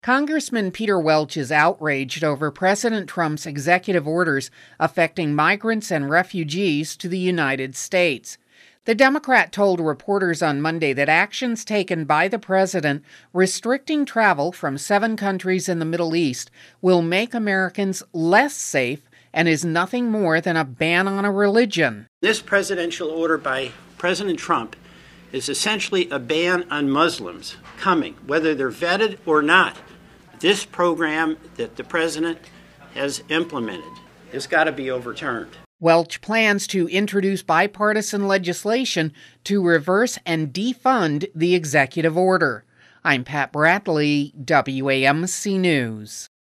Congressman Peter Welch is outraged over President Trump's executive orders affecting migrants and refugees to the United States. The Democrat told reporters on Monday that actions taken by the president restricting travel from 7 countries in the Middle East will make Americans less safe and is nothing more than a ban on a religion. This presidential order by President Trump is essentially a ban on Muslims coming, whether they're vetted or not. This program that the president has implemented has got to be overturned. Welch plans to introduce bipartisan legislation to reverse and defund the executive order. I'm Pat Bradley, WAMC News.